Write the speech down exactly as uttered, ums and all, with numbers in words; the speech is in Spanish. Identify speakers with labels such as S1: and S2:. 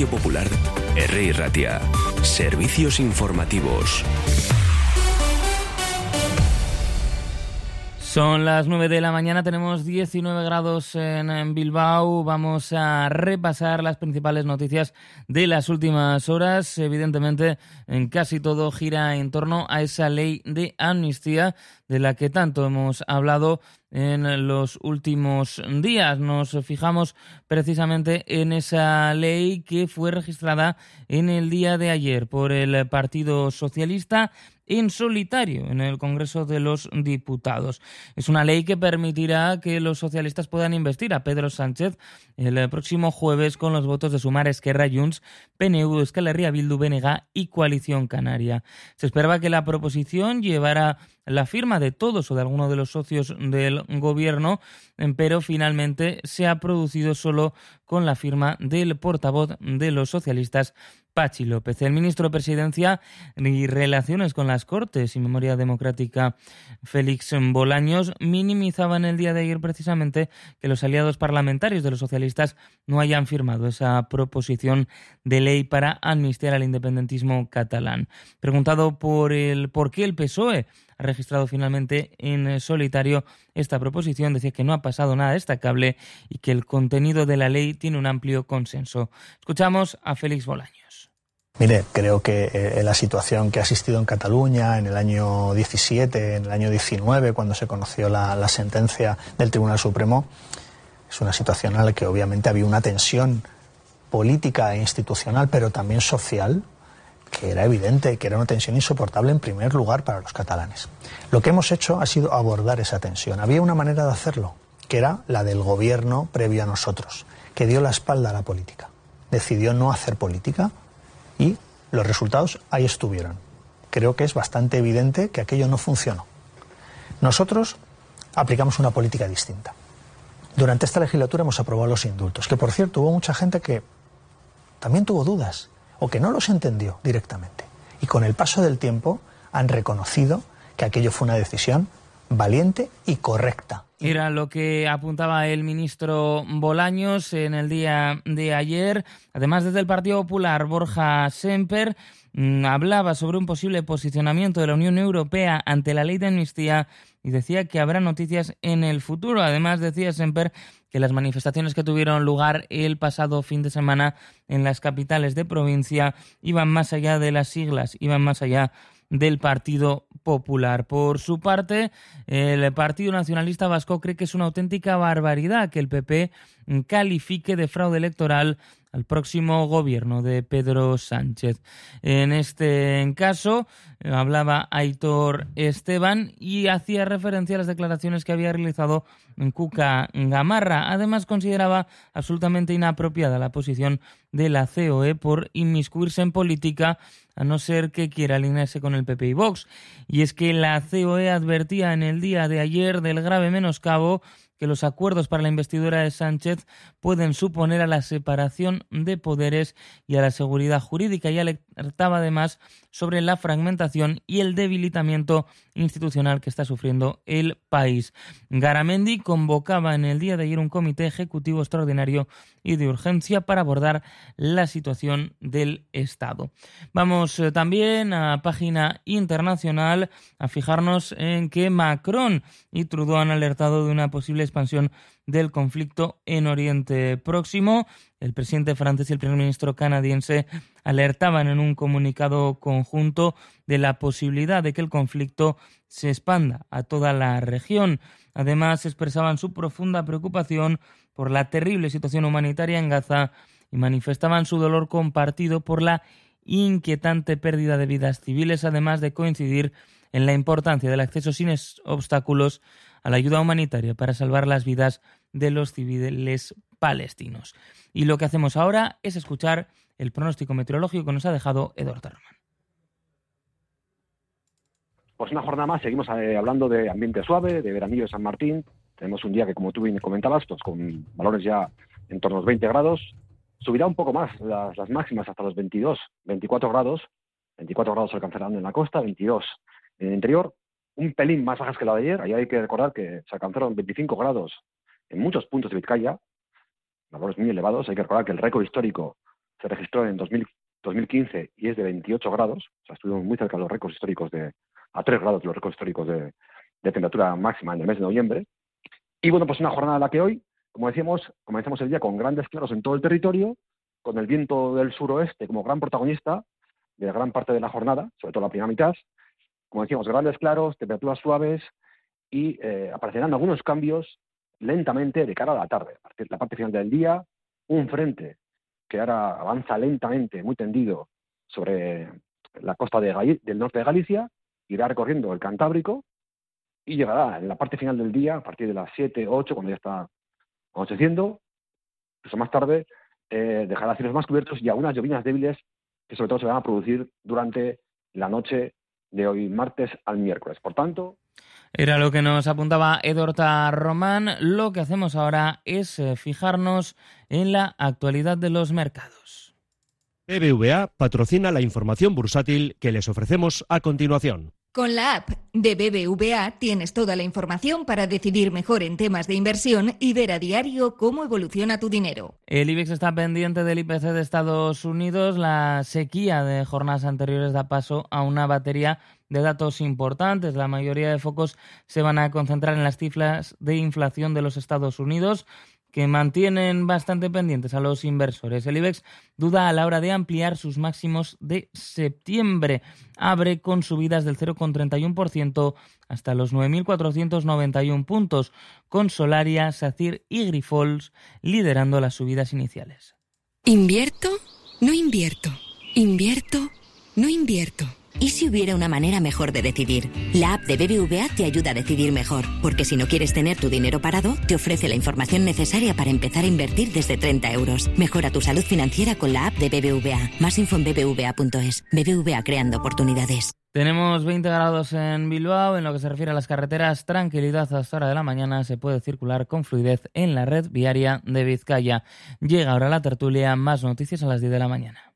S1: Radio Popular, R. Ratia. Servicios informativos.
S2: Son las nueve de la mañana, tenemos diecinueve grados en, en Bilbao. Vamos a repasar las principales noticias de las últimas horas. Evidentemente, en casi todo gira en torno a esa ley de amnistía de la que tanto hemos hablado en los últimos días. Nos fijamos precisamente en esa ley que fue registrada en el día de ayer por el Partido Socialista en solitario en el Congreso de los Diputados. Es una ley que permitirá que los socialistas puedan investir a Pedro Sánchez el próximo jueves con los votos de Sumar, Esquerra, Junts, P N V, Euskal Herria Bildu, B N G y Coalición Canaria. Se esperaba que la proposición llevara la firma de todos o de alguno de los socios del gobierno, pero finalmente se ha producido solo con la firma del portavoz de los socialistas, Patxi López. El ministro de Presidencia y Relaciones con las Cortes y Memoria Democrática, Félix Bolaños, minimizaba en el día de ayer precisamente que los aliados parlamentarios de los socialistas no hayan firmado esa proposición de ley para amnistiar al independentismo catalán. Preguntado por el por qué el P S O E ha registrado finalmente en solitario esta proposición, decía que no ha pasado nada destacable y que el contenido de la ley tiene un amplio consenso. Escuchamos a Félix Bolaños.
S3: Mire, creo que eh, la situación que ha existido en Cataluña en el año diecisiete, en el año diecinueve, cuando se conoció la, la sentencia del Tribunal Supremo, es una situación en la que obviamente había una tensión política e institucional, pero también social, que era evidente, que era una tensión insoportable en primer lugar para los catalanes. Lo que hemos hecho ha sido abordar esa tensión. Había una manera de hacerlo, que era la del gobierno previo a nosotros, que dio la espalda a la política. Decidió no hacer política y los resultados ahí estuvieron. Creo que es bastante evidente que aquello no funcionó. Nosotros aplicamos una política distinta. Durante esta legislatura hemos aprobado los indultos, que por cierto hubo mucha gente que también tuvo dudas o que no los entendió directamente. Y con el paso del tiempo han reconocido que aquello fue una decisión valiente y correcta.
S2: Era lo que apuntaba el ministro Bolaños en el día de ayer. Además, desde el Partido Popular, Borja Sémper mmm, hablaba sobre un posible posicionamiento de la Unión Europea ante la ley de amnistía y decía que habrá noticias en el futuro. Además, decía Sémper que las manifestaciones que tuvieron lugar el pasado fin de semana en las capitales de provincia iban más allá de las siglas, iban más allá del Partido Popular. Por su parte, el Partido Nacionalista Vasco cree que es una auténtica barbaridad que el P P califique de fraude electoral al próximo gobierno de Pedro Sánchez. En este caso, hablaba Aitor Esteban y hacía referencia a las declaraciones que había realizado Cuca Gamarra. Además, consideraba absolutamente inapropiada la posición de la C O E por inmiscuirse en política, a no ser que quiera alinearse con el P P y Vox. Y es que la C O E advertía en el día de ayer del grave menoscabo que los acuerdos para la investidura de Sánchez pueden suponer a la separación de poderes y a la seguridad jurídica, y alertaba además sobre la fragmentación y el debilitamiento institucional que está sufriendo el país. Garamendi convocaba en el día de ayer un comité ejecutivo extraordinario y de urgencia para abordar la situación del Estado. Vamos eh, también a página internacional a fijarnos en que Macron y Trudeau han alertado de una posible expansión del conflicto en Oriente Próximo. El presidente francés y el primer ministro canadiense alertaban en un comunicado conjunto de la posibilidad de que el conflicto se expanda a toda la región. Además, expresaban su profunda preocupación por la terrible situación humanitaria en Gaza y manifestaban su dolor compartido por la inquietante pérdida de vidas civiles, además de coincidir en la importancia del acceso sin obstáculos a la ayuda humanitaria para salvar las vidas de los civiles palestinos. Y lo que hacemos ahora es escuchar el pronóstico meteorológico que nos ha dejado Eduardo Román.
S4: Pues una jornada más, seguimos eh, hablando de ambiente suave, de veranillo de San Martín. Tenemos un día que, como tú bien comentabas, pues con valores ya en torno a los veinte grados. Subirá un poco más las, las máximas hasta los veintidós, veinticuatro grados. veinticuatro grados se alcanzarán en la costa, veintidós en el interior. Un pelín más bajas que la de ayer. Ahí hay que recordar que se alcanzaron veinticinco grados en muchos puntos de Vizcaya, valores muy elevados. Hay que recordar que el récord histórico se registró en dos mil, dos mil quince y es de veintiocho grados, o sea, estuvimos muy cerca de los récords históricos, de a tres grados de los récords históricos de, de temperatura máxima en el mes de noviembre. Y bueno, pues una jornada en la que hoy, como decíamos, comenzamos el día con grandes claros en todo el territorio, con el viento del suroeste como gran protagonista de gran parte de la jornada, sobre todo la primera mitad. Como decíamos, grandes claros, temperaturas suaves y eh, aparecerán algunos cambios lentamente de cara a la tarde. A partir de la parte final del día, un frente que ahora avanza lentamente, muy tendido, sobre la costa de Gal- del norte de Galicia, irá recorriendo el Cantábrico y llegará en la parte final del día, a partir de las siete, ocho, cuando ya está anocheciendo, incluso más tarde, eh, dejará cielos más cubiertos y algunas llovinas débiles que sobre todo se van a producir durante la noche de hoy martes al miércoles. Por tanto...
S2: Era lo que nos apuntaba Edorta Román. Lo que hacemos ahora es eh, fijarnos en la actualidad de los mercados.
S5: B B V A patrocina la información bursátil que les ofrecemos a continuación.
S6: Con la app de B B V A tienes toda la información para decidir mejor en temas de inversión y ver a diario cómo evoluciona tu dinero.
S2: El IBEX está pendiente del I P C de Estados Unidos. La sequía de jornadas anteriores da paso a una batería de datos importantes. La mayoría de focos se van a concentrar en las cifras de inflación de los Estados Unidos, que mantienen bastante pendientes a los inversores. El IBEX duda a la hora de ampliar sus máximos de septiembre. Abre con subidas del cero coma treinta y uno por ciento hasta los nueve mil cuatrocientos noventa y uno puntos, con Solaria, SACIR y Grifols liderando las subidas iniciales.
S7: ¿Invierto? No invierto. ¿Invierto? No invierto. ¿Y si hubiera una manera mejor de decidir? La app de B B V A te ayuda a decidir mejor, porque si no quieres tener tu dinero parado, te ofrece la información necesaria para empezar a invertir desde treinta euros. Mejora tu salud financiera con la app de B B V A. Más info en b b v a punto es. B B V A, creando oportunidades.
S2: Tenemos veinte grados en Bilbao. En lo que se refiere a las carreteras, tranquilidad. A esta hora de la mañana se puede circular con fluidez en la red viaria de Vizcaya. Llega ahora la tertulia, más noticias a las diez de la mañana.